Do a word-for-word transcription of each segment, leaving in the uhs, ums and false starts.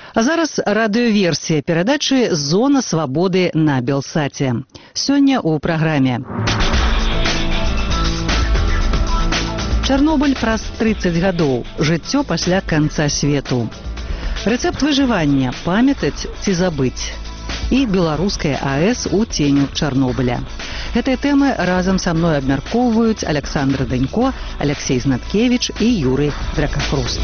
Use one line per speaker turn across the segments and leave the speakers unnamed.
А зараз радыёверсія перадачы «Зона свабоды» на Белсаце. Сёння ў праграме. Чарнобыль праз трыццаць гадоў. Жыццё пасля канца свету. Рэцэпт выжывання. Памятаць ці забыць. І беларуская АЭС у ценю Чарнобыля. Гэтыя тэмы разам са мной абмяркоўваюць Александр Данько, Алексей Знаткевич і Юрый Дракахруст.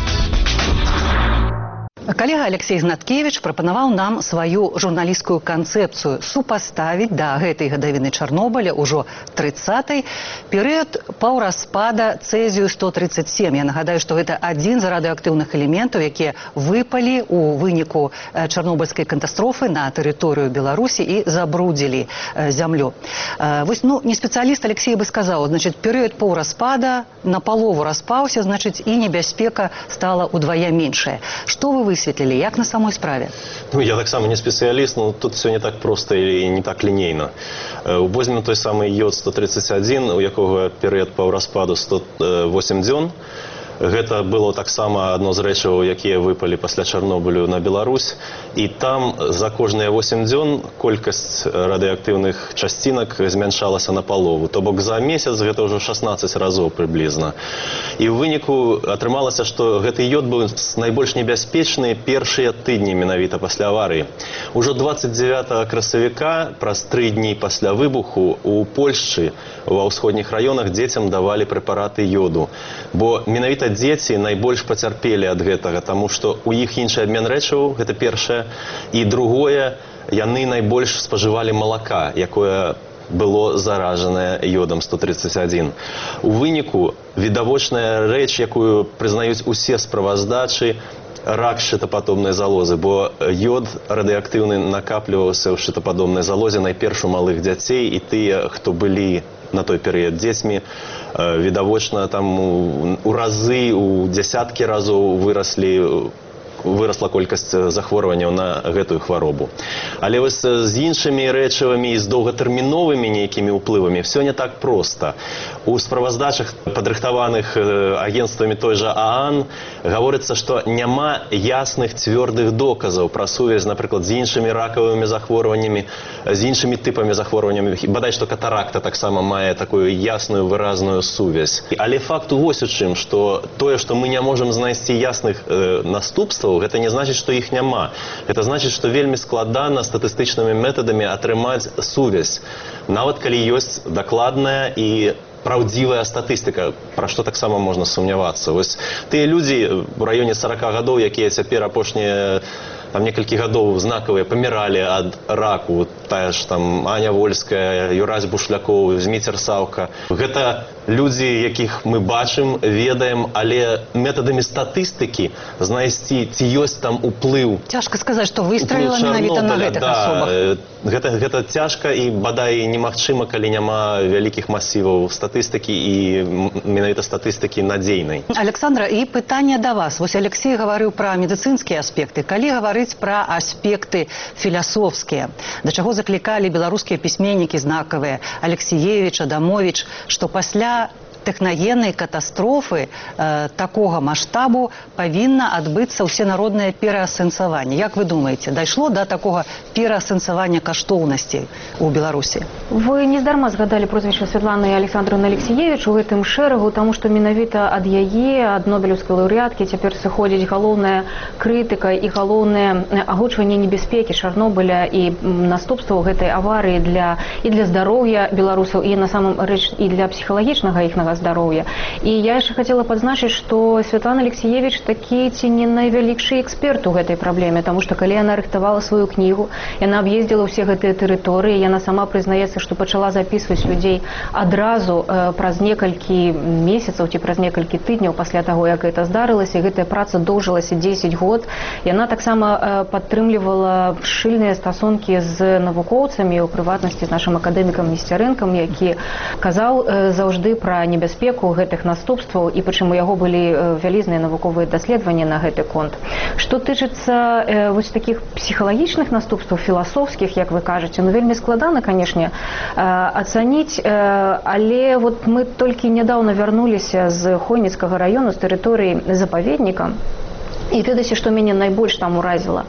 Калега Алексей Знаткевич прапанаваў нам сваю журналісцкую канцэпцыю супаставіць да гэтай гадавіны Чарнобыля ўжо трыццатай перыяд паўраспада цэзію сто трыццаць сем. Я нагадаю, што гэта адзін з радыеактыўных элементаў, якія выпалі ў выніку чарнобыльскай катастрофы на тэрыторыю Беларусі і забрудзілі зямлю. Вось, ну, не спецыяліст Алексей бы сказаў, значит, перыяд паўраспада напалову распаўся, значит, і небяспека стала удвая меншая. Што вы высветлілі, як на самой справе?
Ну, я так само не спецыяліст, но тут все не так проста і не так лінейна. Возьмем той самый йод сто трыццаць адзін, у якога перыяд паўраспаду сто восем дзён. Гэта было таксама адно з рэчываў, якія выпалі пасля Чарнобылю на Беларусь. І там за кожныя восем дзён колькасць радыеактыўных часцінак змяншалася на палову. То бок за месяц гэта ўжо шаснаццаць разоў прыблізна. І ў выніку атрымалася, што гэты йод быў найбольш небяспечны першыя тыдні менавіта пасля аварыі. Ужо дваццаць дзевятага красавіка, праз тры дні пасля выбуху, у Польшчы ва ўсходніх раёнах дзецям давалі прэпараты йоду. Бо менавіта дзеці найбольш пацярпелі ад гэтага, таму што ў іх іншы абмен рэчываў, гэта першае, і другое, яны найбольш спажывалі малака, якое было заражанае йодам сто трыццаць адзін. У выніку відавочная рэч, якую прызнаюць усе справаздачы, рак шчытападобнай залозы, бо йод радыеактыўны накапліваўся ў шчытападобнай залозе найперш у малых дзяцей, і тыя, хто былі на той перыяд дзецьмі, відавочна там у разы, у дзясяткі разоў выраслі вырасла колькасць захворванняў на гэтую хваробу. Але вось з іншымі рэчывамі і з доўгатэрміновымі нейкімі ўплывамі все не так проста. У справаздачах, падрыхтаваных агенцтвамі той жа ААН, гаворыцца, што няма ясных цвёрдых доказаў пра сувязь, напрыклад, з іншымі ракавымі захворваннямі, з іншымі тыпамі захворванняў. Бадай, што катаракта таксама мае такую ясную выразную сувязь. Але факт вось у чым, што тое, што мы не можам знайсці ясных э, наступстваў, гэта не значыць, што іх няма. Гэта значыць, што вельмі складана статыстычнымі метадамі атрымаць сувязь. Нават калі ёсць дакладная і праўдзівая статыстыка, пра што таксама можна сумнявацца. Вось тыя людзі ў раёне сорока гадоў, якія цяпер апошнія там некалькі гадоў знакавыя паміралі ад раку, тая ж там Аня Вольская, Юрась Бушлякоў, Зміцер Саўка. Гэта людзі, якіх мы бачым, ведаем, але метадамі статыстыкі знайсці, ці ёсць там уплыў.
Цяжка сказаць, што выстраліла менавіта на гэтых
да,
асобах.
Гэта, гэта цяжка і бадай немагчыма, калі няма вялікіх масіваў статыстыкі і менавіта статыстыкі надзейнай.
Александра, і пытанне да вас. Вось Алексей гаварыў пра медыцынскія аспекты. Калі гаварыць пра аспекты філасофскія, да чаго заклікалі беларускія пісьменнікі знакавыя Алексіевіч, Адамовіч, што пасля тэхнагеннай катастрофы э, такога маштабу павінна адбыцца ўсенароднае пераасэнсаванне. Як вы думаеце, дайшло да такога пераасэнсавання каштоўнасцей у Беларусі?
Вы нездарма згадалі прозвішча Святланы Александровны Алексіевіч у гэтым шэрагу, таму што менавіта ад яе, ад нобелеўскай лаўрэаткі, цяпер сыходзіць галоўная крытыка і галоўнае агучванне небяспекі Чарнобыля і наступстваў гэтай аварыі для, і для здароўя беларусаў, і на самом рэч і для псіхалагічнага іхнага здароўя. І я яшчэ хацела падзначыць, што Святлана Алексіевіч такі ці не найвялікшы эксперт у гэтай праблеме, таму што калі яна рыхтавала сваю кнігу, яна аб'ездзіла ўсе гэтыя тэрыторыі, яна сама прызнаецца, што пачала запісваць людзей адразу э, праз некалькі месяцаў ці праз некалькі тыдняў пасля таго, як гэта здарылася, і гэтая праца доўжылася дзесяць год. Яна таксама э, падтрымлівала шчыльныя стасункі з навукоўцамі, у прыватнасці з нашым акадэмікам Несцярэнкам, які казаў э, заўжды пра небяспеку небяспеку гэтых наступстваў, і прычым у яго былі вялізныя навуковыя даследаванні на гэты конт. Што тычыцца э, вось такіх псіхалагічных наступстваў, філасофскіх, як вы кажаце, ну вельмі складана, канешне, э, ацаніць, э, але вот мы толькі нядаўна вярнуліся з Хойніцкага раёну, з тэрыторыі запаведніка. І ведаеце, што мяне найбольш там уразіла,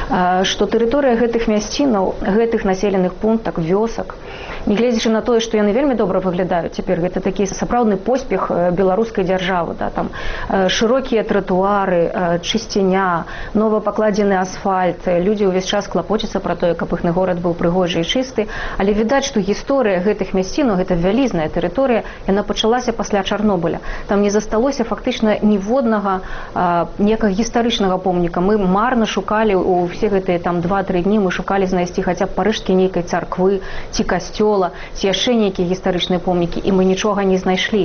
што тэрыторыя гэтых мясцінаў, гэтых населеных пунктах, вёсак, нягледзячы на тое, што яны вельмі добра выглядаюць цяпер, гэта такі сапраўдны поспех беларускай дзяржавы, да, там шырокія тратуары, чысціня, нова пакладзены асфальт, людзі ўвесь час клапоцяцца пра тое, каб іхны горад быў прыгожы і чысты, але відаць, што гісторыя гэтых мясцінаў, гэта вялізная тэрыторыя, яна пачалася пасля Чарнобыля. Там не засталося фактычна ніводнага некага гістарычнага помніка. Мы марна шукалі у все гэтыя там два-тры дні, мы шукалі знайсці хаця б парыжкі нейкай царквы ці касцёла, ці яшчэ нейкія гістарычныя помнікі, і мы нічога не знайшлі.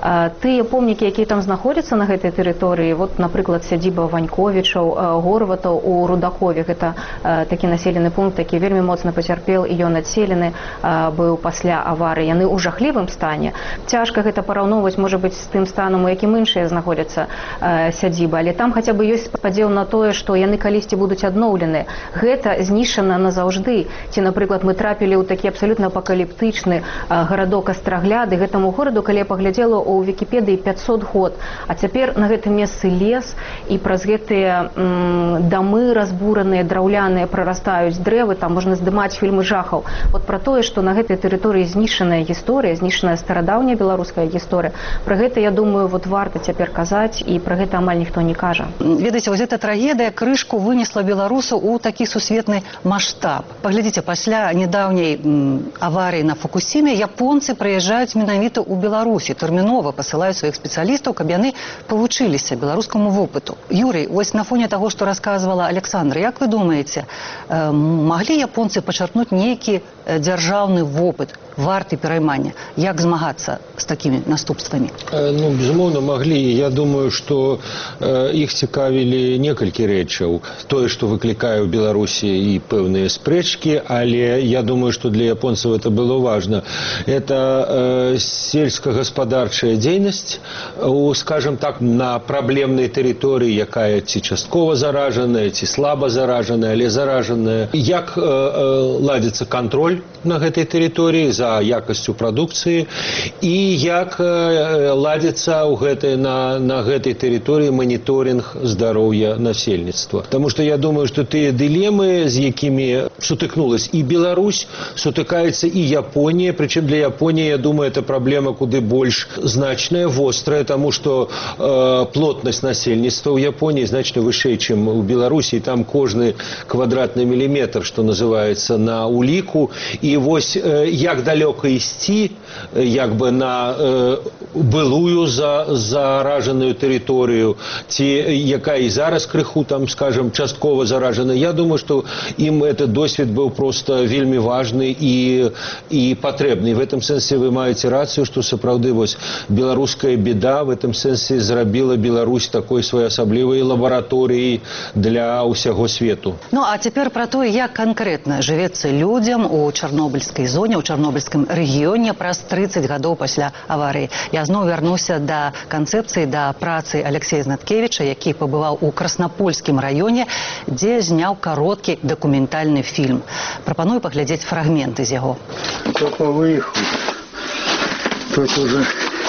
Тыя помнікі, якія там знаходзяцца на гэтай тэрыторыі, вот, напрыклад, сядзіба Ваньковічаў, Горватаў у Рудакове, гэта такі населены пункт, які вельмі моцна пацярпеў, і ён адселены быў пасля аварыі. Яны ў жахлівым стане. Цяжка гэта параўноўваць, можа быць, з тым станам, у якім іншыя знаходзяцца сядзібы, але там хаця бы ёсць спадзеў на тое, што яны калісьці будуць адноўлены. Гэта знішчана назаўжды. Ці, напрыклад, мы трапілі ў такі абсалютна апакаліптычны гарадок Астрагляды. Гэтаму гораду, калі я паглядзела ў Вікіпедыі, пяцьсот год. А цяпер на гэтым месцы лес, і праз гэтыя м, дамы разбураныя, драўляныя, прарастаюць дрэвы, там можна здымаць фільмы жахаў. Вот пра тое, што на гэтай тэрыторыі знішчаная гісторыя, знішчаная старадаўняя беларуская гісторыя. Пра гэта, я думаю, вот варта цяпер казаць, і пра гэта амаль ніхто не кажа.
Ведаеце, вось эта трагедыя крышку вынесла беларусаў у такі сусветны маштаб. Паглядзіце, пасля нядаўняй аварыі на Фукусіме японцы прыязджаюць менавіта ў Беларусі, тэрмінова пасылаюць сваіх спецыялістаў, каб яны павучыліся беларускаму вопыту. Юрый, вось на фоне таго, што расказвала Александра, як вы думаеце, маглі японцы пачарпнуць нейкі дзяржаўны вопыт, варты пераймання? Як змагацца з такімі наступствамі?
Ну, безумоўна, маглі. Я думаю, што э, іх цікавілі некалькі рэчаў. Тое, што выклікае ў Беларусі і пэўныя спрэчкі, але я думаю, што для японцаў это было важно. Это э, сельскагаспадарчая дзейнасць, у, скажем так, на праблемнай тэрыторыі, якая ці часткова заражаная, ці слаба заражаная, але заражаная. Як э, э, ладзіцца кантроль на гэтай тэрыторыі за якасцю прадукцыі, і як э, ладзіцца ў гэтай, на, на гэтай тэрыторыі маніторинг здароўя насельніцтва. Таму што я думаю, што тыя дылемы, з якімі сутыкнулась і Беларусь, сутыкаецца і Японія, прычым для Японіі, я думаю, это праблема куды больш значная, вострая, таму што э, плотнасць насельніцтва ў Японіі значна вышэй, чым у Беларусі, і там кожны квадратны міліметр, што называецца, на уліку. І вось э, як далёка ісці, як бы на э, былую за, заражаную тэрыторыю, ці якая і зараз крыху там, скажем, часткова заражана. Я думаю, што ім этот досвед быў просто вельмі важны і, і патрэбны. В этом сэнсе вы маеце рацыю, што сапраўды вось беларуская беда в этом сэнсе зрабіла Беларусь такой своеасаблівай лабараторыяй для ўсяго свету.
Ну, а цяпер пра тое, як канкрэтна жывецца людзям у чарнобыльскай зоне, у чарнобыльскім рэгіёне праз трыццаць гадоў пасля аварыі. Я зноў вярнуся да канцэпцыі, да працы Алексея Знаткевіча, які пабываў у Краснапольскім раёне, дзе зняў кароткі дакументальны фільм. Прапаную паглядзець фрагменты з яго.
Только выехал. Тут уже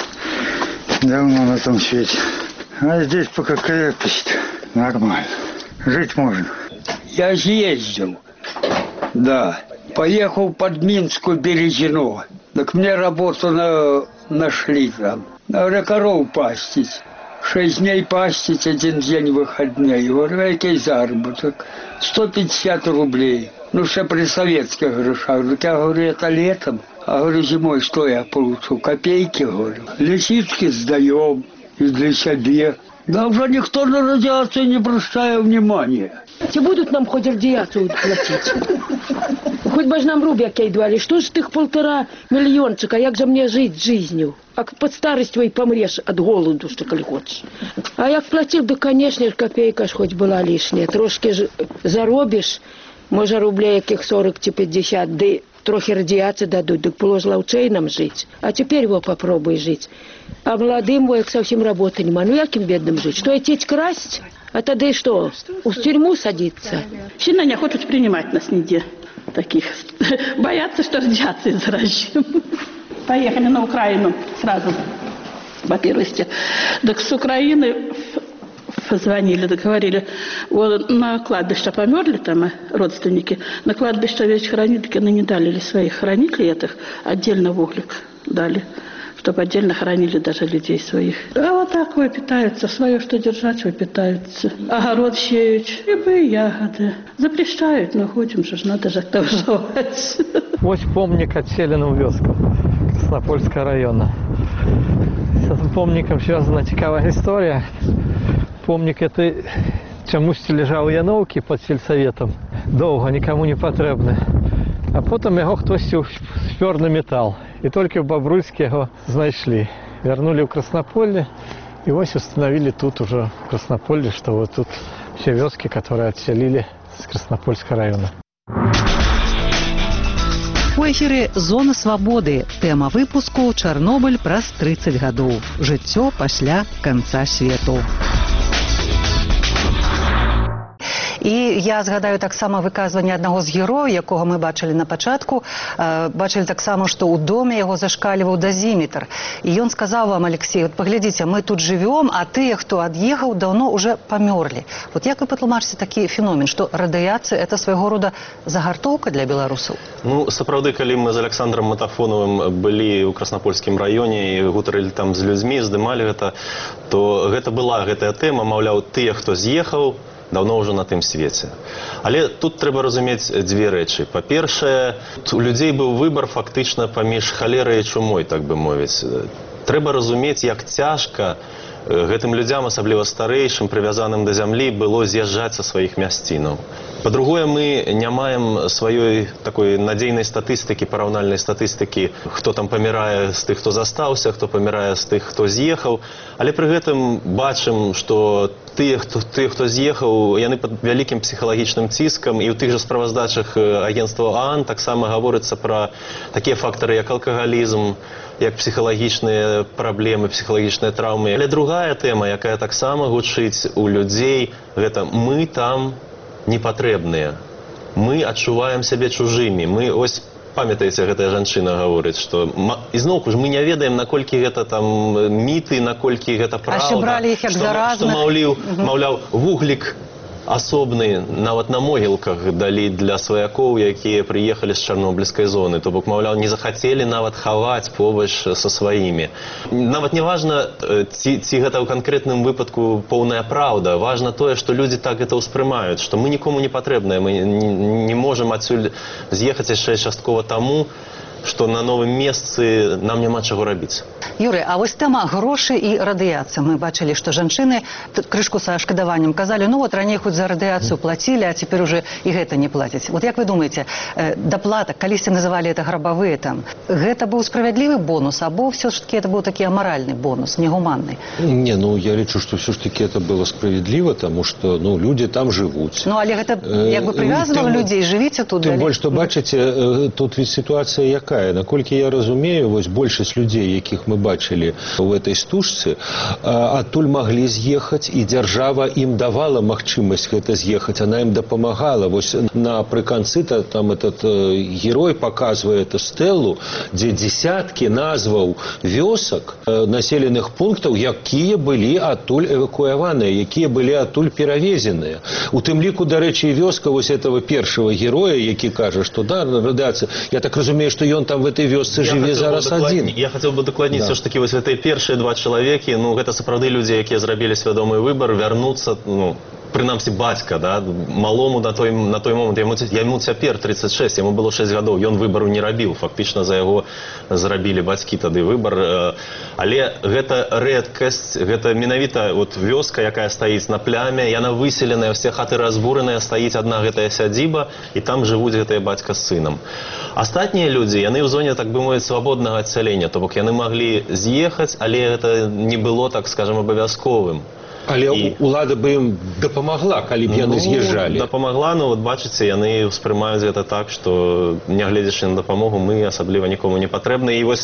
давно на том свете. А здесь пока крепость. Нормально. Жить можно.
Я съездил. Да. Поехал под Минскую Березину. Так мне работу на... нашли там. Надо коров пастить. Шесть дней пастить, один день выходной. Говорю, який заработок? сто пятьдесят рублей. Ну, все при советских грошах. Так я говорю, это летом. А говорю, зимой что я получу? Копейки, говорю. Лисички сдаем и для себя. Да уже никто на радиацию не обращает внимания.
Ці будуть нам хоч радіацію платити? Хоч би ж нам рубяки давали. Що ж тих полтора мільйончика, як же мені жити жизнью? А під старість твої помреш від голоду, що коли хочеш. А як платив, то, конечно, копейка ж хоч була лишня. Трошки ж заробиш, може рублей яких сорок чи п'ятдесят, де трохи радіації дадуть, так було ж лавчей нам жити. А тепер його попробуй жити. А молодым, як совсем работы нема. Ну, яким бедным жить? Что, идти красть? А тогда что, в тюрьму садиться?
Сильно не хотят принимать нас нигде таких. Боятся, что радиацией заражим. Поехали на Украину сразу, по первости. Так с Украины позвонили, договорили. Вот на кладбище померли там родственники. На кладбище весь хранители не дали своих хранителей этих, отдельно в углик дали, чтобы отдельно хоронили даже людей своих. А вот так выпитаются, свое что держать, выпитаются. Огород сеют, грибы, ягоды. Запрещают, но ходим же, надо же как-то выживать.
Ось помник отселену вёску Краснопольского района. С этим помником связана цікава історія. Помник это чомусь лежав у Яновки під сельсоветом. Довго, нікому не потрібний. А потім його хтось спер на метал. І тільки в Бобруйську його знайшли. Вернули в Краснополье. И ось установили тут уже в Краснополье, что вот тут все вёски, которые отселили с Краснопольского района.
У эфіры «Зона свабоды». Тэма выпуску «Чарнобыль праз тридцать гадоў. Жыццё пасля канца свету». І я згадаю таксама выказванне аднаго з герояў, якога мы бачылі на пачатку. Э, бачылі таксама, што ў доме яго зашкальваў дазіметр. І ён сказаў вам, Алексей, вот паглядзіце, мы тут жывём, а тыя, хто ад'ехаў, даўно уже памёрлі. Вот як вы патлумачыце такі феномен, што радыяцыя – это свайго рода загартоўка для беларусаў?
Ну, сапраўды, калі мы з Александром Матафоновым былі ў Краснопольскім раёне і гутарылі там з людзьмі, здымалі гэта, то гэта была гэтая тэма, маўляў, тыя, хто з'ехаў, давно ўжо на тым свеце. Але тут трэба разумець дзве рэчы. Па-першае, у людзей быў выбар фактычна паміж халерай і чумой, так бы мовіць. Трэба разумець, як цяжка гэтым людзям, асабліва старэйшым, прывязаным да зямлі, было з'язджаць са сваіх мясцінаў. Па-другое, мы не маем сваёй такой надзейнай статыстыкі, параўнальнай статыстыкі, хто там памірае з тых, хто застаўся, хто памірае з тых, хто з'ехаў. Але пры гэтым бачым, што тыя, хто, тыя, хто з'ехаў, яны пад вялікім псіхалагічным ціскам, і ў тых жа справаздачах агенцтва ААН таксама гаворыцца пра такія фактары, як алкагалізм, як псіхалагічныя праблемы, псіхалагічныя траўмы. Але другая тэма, якая таксама гучыць у людзей, гэта мы там непатрэбныя. Мы адчуваем сябе чужымі. Мы, ось, памятаеце, гэтая жанчына гаворыць, што ізноўку ж мы не ведаем, наколькі гэта там міты, наколькі гэта праўда.
А ще бралі іх як заразных.
Што, маўляў, вуглік асобны нават на могілках далі для сваякоў, якія прыехалі з чарнобыльскай зоны. То бок, маўляў, не захацелі нават хаваць побач са сваімі. Нават не важна, ці, ці гэта ў канкрэтным выпадку поўная праўда. Важна тое, што людзі так гэта ўспрымаюць, што мы нікому не патрэбныя, мы не, не можам адсюль з'ехаць яшчэ часткова таму, што на новым месцы нам няма чаго рабіць.
Юрый, а вось тэма грошы і радыяцыя. Мы бачылі, што жанчыны крышку са шкадаваннем казалі, ну вот раней хоць за радыяцыю плацілі, а цяпер уже і гэта не плацяць. Вот як вы думаеце, даплата, калісьці называлі это грабавыя там, гэта быў справядлівы бонус, або все ж таки это быў такі амаральны бонус, негуманны?
Не, ну я лічу, што все ж таки это было справедливо, тому что ну, люди там жывуць.
Ну, але гэта як бы прывязвала людей, жывіце тут.
Тым больш, што бачыце, тут ведь ситуация якая. Наколькі я разумею, вось большасць людзей, якіх мы бачылі ў этой стужцы, адтуль маглі з'ехаць, і дзяржава ім давала магчымасць гэта з'ехаць, она ім дапамагала. Вось напрыканцы там этот герой паказвае эту стэлу, дзе дзесяткі назваў вёсак, населеных пунктаў, якія былі адтуль эвакуяваныя, якія былі адтуль перавезеныя. У тым ліку, дарэчы, вёска вось этого першага героя, які кажа, што да, радыацыя, я так разумею, што ён там в этой вёсцы жыве зараз адзін.
Я хотел бы дакладніць, да. Все ж таки, вось этой першыя два чалавекі, ну, гэта сапраўды людзі, якія зрабілі свядомы выбар, вярнуцца, ну, прынамсі бацька, да, малому на той, на той момант, яму, яму цяпер тридцать шесть, яму было шесть гадоў, ён выбару не рабіў, фактычна за яго зрабілі бацькі тады выбар. Але гэта рэдкасць, гэта менавіта вот вёска, якая стаіць на пляме, яна выселеная, ўсе хаты разбураныя, стаіць адна гэтая сядзіба, і там жывуць гэтыя бацька з сынам. Астатнія людзі, яны ў зоне, так бы мовіць, свабоднага адсялення, то бок яны маглі з'ехаць, але гэта не было, так скажем, абавязковым.
Але і... улада бы ім дапамагла, калі б яны ну, з'язджалі.
Дапамагла, но вот бачыце, яны ўспрымаюць гэта так, што, нягледзячы на дапамогу, мы асабліва нікому не патрэбны. І вось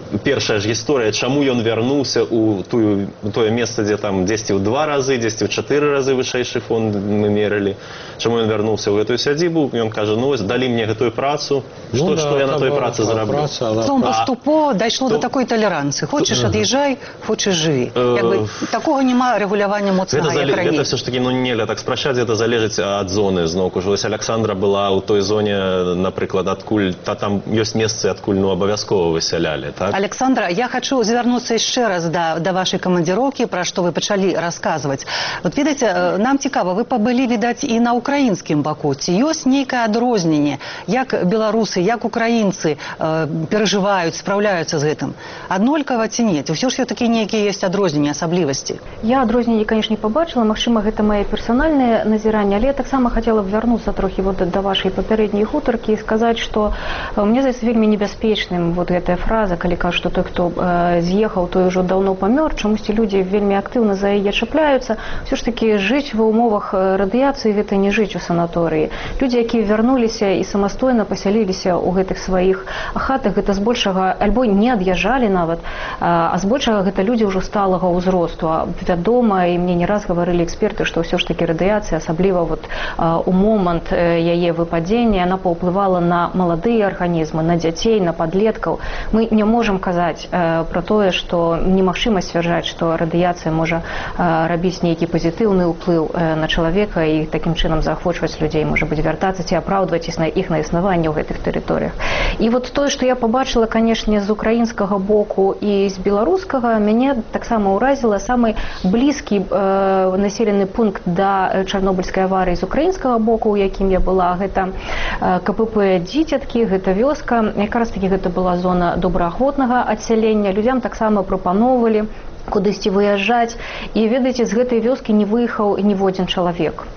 першая ж гісторыя, чаму ён вярнуўся ў тую, тое месца, дзе там дзесьці ў два разы, дзесьці ў чатыры разы вышэйшы фонд мы мерылі. Чаму ён вярнуўся ў гэтую сядзібу? Ён кажа, ну вось, далі мне гэтую працу,
Ну
што,
да,
што я на той працы зараблю?
праца, она-
Словом,
А-
поступово дайшло до
то-
такої толеранції. Хочеш, ад'їжджай, хочеш, живі.
Е,
Якби такого нема регулювання
Гэта,
моцного,
зале...
як
гэта
раніше.
все ж таки, ну нельга так спрашчаць, гэта залежыць ад зоны зноўку. Вось Александра была ў той зоне, напрыклад, адкуль та там ёсць месцы, адкуль ну абавязкова высялялі, так?
Александра, я хочу звернуться еще раз до, до вашей командировки, про что вы почали рассказывать. Вот видите, э, нам цікаво, вы побыли, видать, и на украинском боку. Ці ёсць нейкае адрозненне, як беларусы, як украинцы э, переживают, справляются з гэтым? Аднолькава ці нет? Усё ж все-таки нейкія есть адрозненні, асаблівасці.
Я адрозненні, конечно, не побачила, магчыма, гэта мае персанальнае назіранне, але я таксама хацела б вярнуцца трохі вот да вашай папярэдняй гутаркі і сказаць, што э, мне здаецца вельмі небяспечным вот гэтая фраза, калі кажа, што той, хто э, з'ехаў, той ужо даўно памёр, чамусьці людзі вельмі актыўна за яе чапляюцца. Ўсё ж такі жыць ва ўмовах радыяцыі гэта не жыць у санаторыі. Людзі, якія вярнуліся і самастойна пасяліліся ў гэтых сваіх хатах, гэта збольшага альбо не ад'язджалі нават, а збольшага гэта людзі ўжо сталага ўзросту. Вядома, і мне не раз гаварылі эксперты, што ўсё ж такі радыяцыя, асабліва вот у момант яе выпадзення, яна паўплывала на маладыя арганізмы, на дзяцей, на падлеткаў. Мы не можам казаць э, пра тое, што немагчыма сцвярджаць, што радыяцыя можа э, рабіць нейкі пазітыўны ўплыў э, на чалавека і такім чынам заахвочваць людзей, можа быць, вяртацца ці апраўдваць іх на іх на існаванне ў гэтых тэрыторыях. І вот тое, што я пабачыла, канешне, з украінскага боку і з беларускага, мяне таксама ўразіла самы блізкі э, населены пункт да чарнобыльскай аварыі з украінскага боку, у якім я была, гэта э, КПП «Дзіцяткі», гэта вёска, якраз такі гэта была зона добраахвотнага адсялення. Людзям таксама прапаноўвалі кудысьці выязджаць, і ведаеце, з гэтай вёскі не выехаў ніводзін чалавек.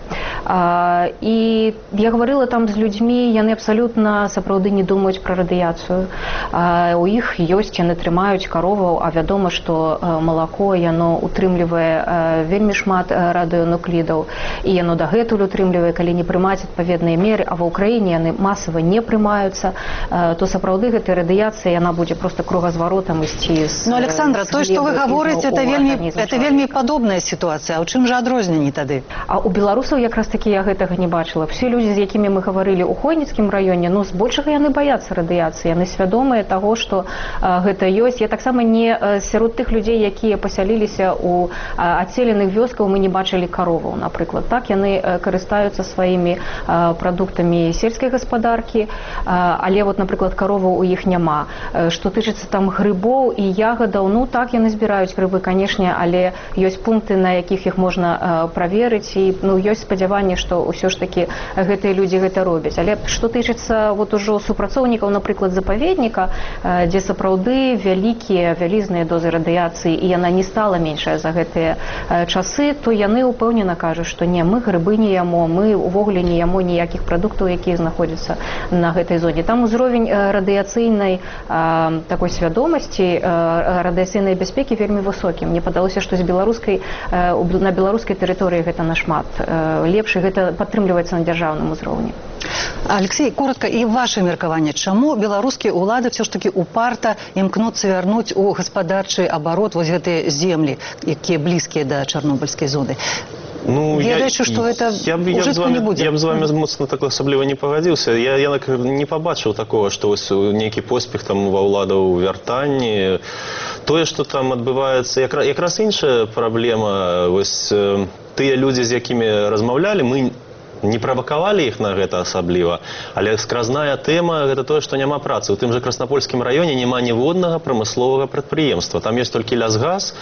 А, і я гаварыла там з людзьмі, яны абсалютна сапраўды не думаюць пра радыяцыю. А, у іх ёсць, яны трымаюць кароваў, а вядома, што а, малако яно утрымлівае а, вельмі шмат а, радыёнуклідаў, і яно дагэтуль утрымлівае, калі не прымаць адпаведныя меры, а ва ўкраіне яны масава не прымаюцца, а, то сапраўды гэтая радыяцыя яна будзе проста кругазваротам ісці з.
Ну, Александра, то, што вы гаворыце, это вельмі, это вельмі падобная сітуацыя. А ў чым жа адрозненні тады?
А у беларусаў якраз такі я гэтага не бачыла. Все людзі, з якімі мы гаварылі ў Хойніцкім раёне, ну, збольшага яны баяцца радыяцыі, яны свядомыя таго, што а, гэта ёсць. Я таксама не а, сярод тых людзей, якія пасяліліся ў адселеных вёскаў, мы не бачылі кароваў, напрыклад. Так, яны а, карыстаюцца сваімі а, прадуктамі сельскай гаспадаркі, а, але вот, напрыклад, кароваў у іх няма. А, што тычыцца там грыбоў і ягадаў, ну, так, яны збіраюць грыбы, канешне, але ёсць пункты, на якіх іх можна а, праверыць, і ну, ёсць спадзяванне, што ўсё ж такі гэтыя людзі гэта робяць. Але што тычыцца вот ужо супрацоўнікаў, напрыклад, запаведніка, дзе сапраўды вялікія, вялізныя дозы радыяцыі, і яна не стала меншая за гэтыя часы, то яны ўпэўнена кажуць, што не, мы грыбы не яму, мы увогуле не яму ніякіх прадуктаў, якія знаходзяцца на гэтай зоне. Там узровень радыяцыйнай а, такой свядомасці, а, радыяцыйнай бяспекі вельмі высокі. Мне падалося, што з беларускай, а, на беларускай тэрыторыі гэта нашмат а, лепш, і гэта падтрымліваецца на дзяржаўным узроўні.
Алексей, коротко, і ваше меркаванне, чаму беларускія ўлады все ж таки упарта імкнуцца вярнуць у гаспадарчы абарот вось гэтыя землі, якія блізкія да чарнобыльскай зоны?
Ну,
Ведаючы, што гэта ўжытку не будзе.
Я б з вами моцна так асабліва не пагадзіўся. Я, я не пабачыў такого, што вось нейкі поспех там ва ўладаў вяртанні. Тое, што там адбываецца, якраз, якраз іншая праблема. Вось тыя людзі, з якімі размаўлялі, мы не правакавалі іх на гэта асабліва, але скразная тэма гэта тое, што няма працы. У тым жа Краснапольскім раёне няма ніводнага прамысловага прадпрыемства. Там ёсць толькі лясгаз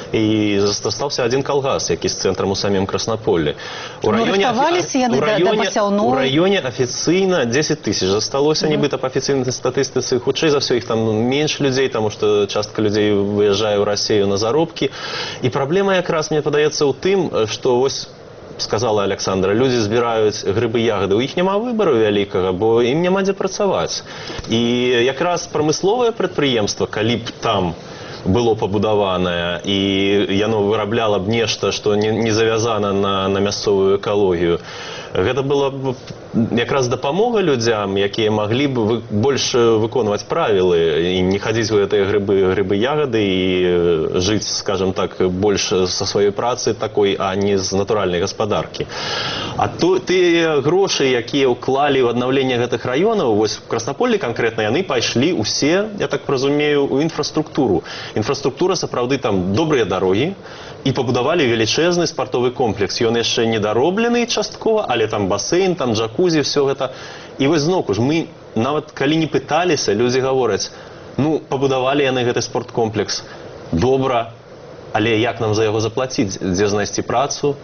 і застаўся адзін калгас, які з цэнтрам у самім Краснаполлі. У раёне, у раёне афіцыйна дзесяць тысяч засталося, нібыта па афіцыйнай статыстыцы. Хутчэй за ўсё іх там менш людзей, таму што частка людзей выязджае ў Расію на заробкі. І праблема якраз, мне падаецца, ў тым, што вось сказала Александра, людзі збіраюць грыбы, ягады, у іх няма выбару вялікага, бо ім няма дзе працаваць. І якраз прамысловае прадпрыемства, калі б там было пабудаванае і яно вырабляла б нешта, што не, не завязана на, на мясцовую экалогію. Гэта была б якраз дапамога людзям, якія маглі б вы, больш выконваць правілы і не хадзіць у гэтыя грыбы, грыбы ягады і жыць, скажем так, больш са сваёй працы такой, а не з натуральнай гаспадаркі. А то, тыя грошы, якія ўклалі ў аднаўленне гэтых раёнаў, вось в Краснаполі канкрэтна, яны пайшлі ўсе, я так разумею, у інфраструктуру. Інфраструктура, сапраўды, там добрыя дарогі, і пабудавалі велічэзны спартовы комплекс. Ён яшчэ недароблены часткова, але там басейн, там джакузі, все гэта. І вось зноўку ж, мы нават калі не пыталіся, людзі гавораць, ну, пабудавалі яны гэты спорткомплекс, добра, але як нам за яго заплаціць, дзе знайсці працу,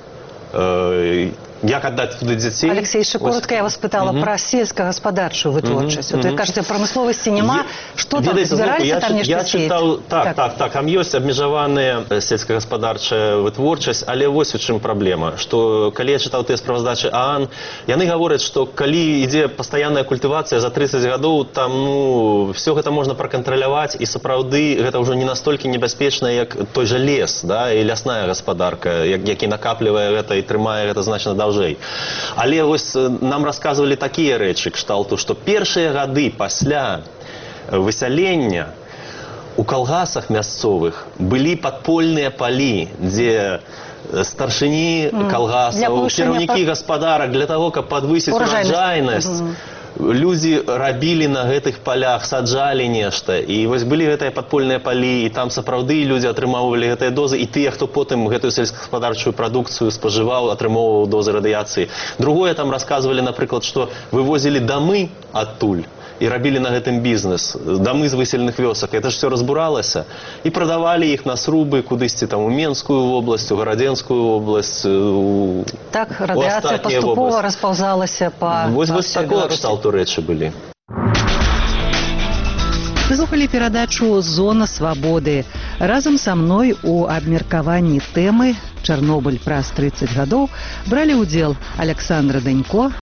э, як аддаць туды дзяцей?
Алексей, еще коротко я вас пытала
угу.
про сельскохосподарчую вытворчасць. Вот вы кажете, промысловости нема. Что там,
Ведаеце,
збираецца
я,
там нешта
я чытаў, так,
так,
так, так, там ёсць абмежаваная сельскохосподарчая вытворчасць, але вось у чым праблема, што калі я чытаў тыя справаздачы ААН, яны гавораць, што калі ідзе пастаянная культывацыя за трыццаць гадоў, там, ну, все гэта можна пракантраляваць, і сапраўды гэта ўжо не настолькі небяспечна, як той жа лес, да, і лясная гаспадарка, як, які накаплівае гэта і трымае гэта значна даўжэй. Але вось нам расказвалі такія рэчы кшталту, што першыя гады пасля высялення у калгасах мясцовых былі падпольныя палі, дзе старшыні калгасаў, кіраўнікі гаспадарак для таго, каб падвысіць ураджайнасць, людзі рабілі на гэтых палях, саджалі нешта. І вось былі гэтыя падпольныя палі, і там сапраўды людзі атрымоўвалі гэтыя дозы, і тыя, хто потым гэтую сельскохаспадарчую прадукцыю спажываў, атрымоўваў дозы радыяцыі. Другое там расказвалі, напрыклад, што вывозілі дамы адтуль і рабілі на гэтым бізнес, дамы з выселеных вёсак. Это ж все разбуралася. І прадавалі іх на срубы кудысьці там у Менскую вобласць, у Гарадзенскую вобласць, у
так, радыацыя паступова распаўзалася па
Вось, вось такого кшталту рэчы былі.
Вы слухали перадачу «Зона свабоды». Разам са мной у абмеркаванні тэмы «Чарнобыль праз трыццаць гадоў» бралі ўдзел Александра Данько,